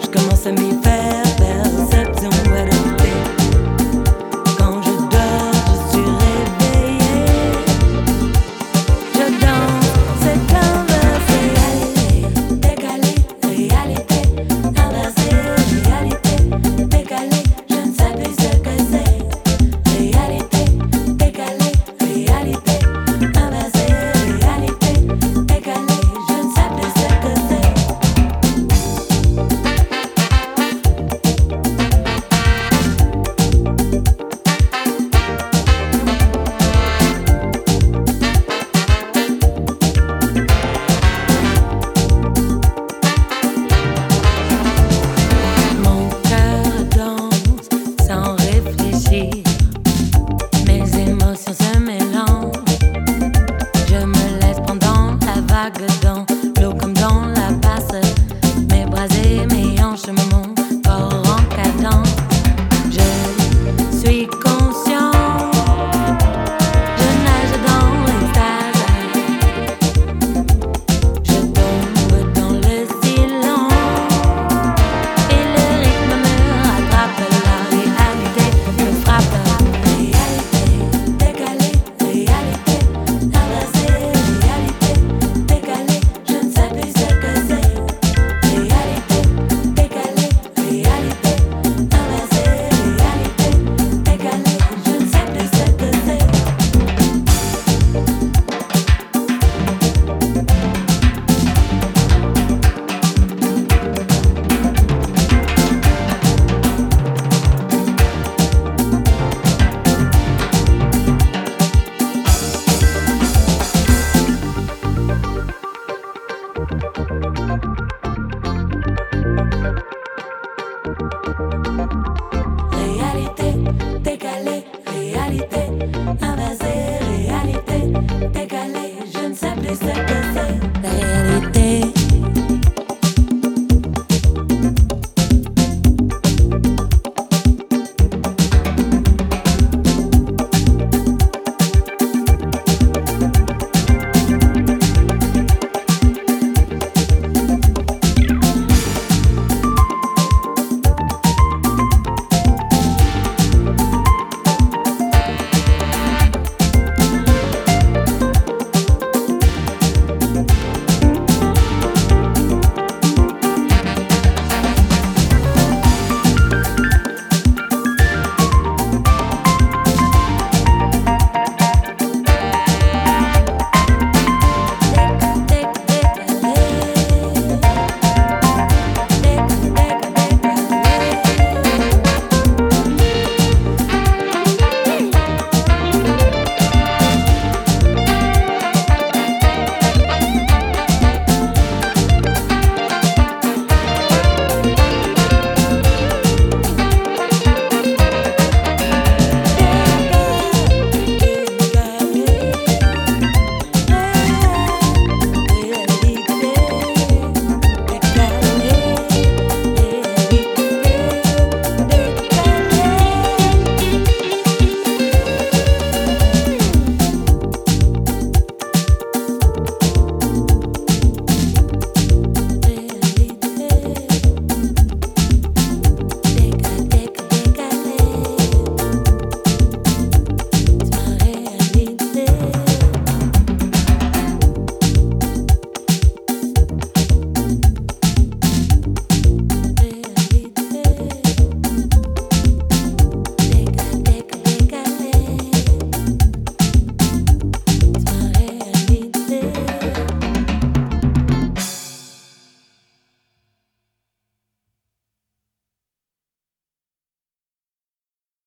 Commence à m'y faire perception adoptée. Quand je dors, je suis réveillée. Je danse, c'est inversé. Réalité, décalé, réalité, inversé. Réalité, décalé, je ne sais plus ce que c'est. Réalité, décalé, réalité, inversé. Réalité, décalé, je ne sais plus ce que c'est. Mon cœur danse sans réfléchir. Mes émotions se mélangent. Je me laisse prendre dans la vague, dans l'eau comme dans la passe. Mes bras et mes hanches, mon corps en cadence. Je suis conscient. Je nage dans l'extase. Je tombe dans le silence. Et le rythme me rattrape, la réalité me frappe. Réalité, décalée, réalité, inversée. Réalité, décalée, je ne sais plus ce que c'est. Réalité, décalée, réalité, inversée. Réalité, décalée, je ne sais plus ce que c'est.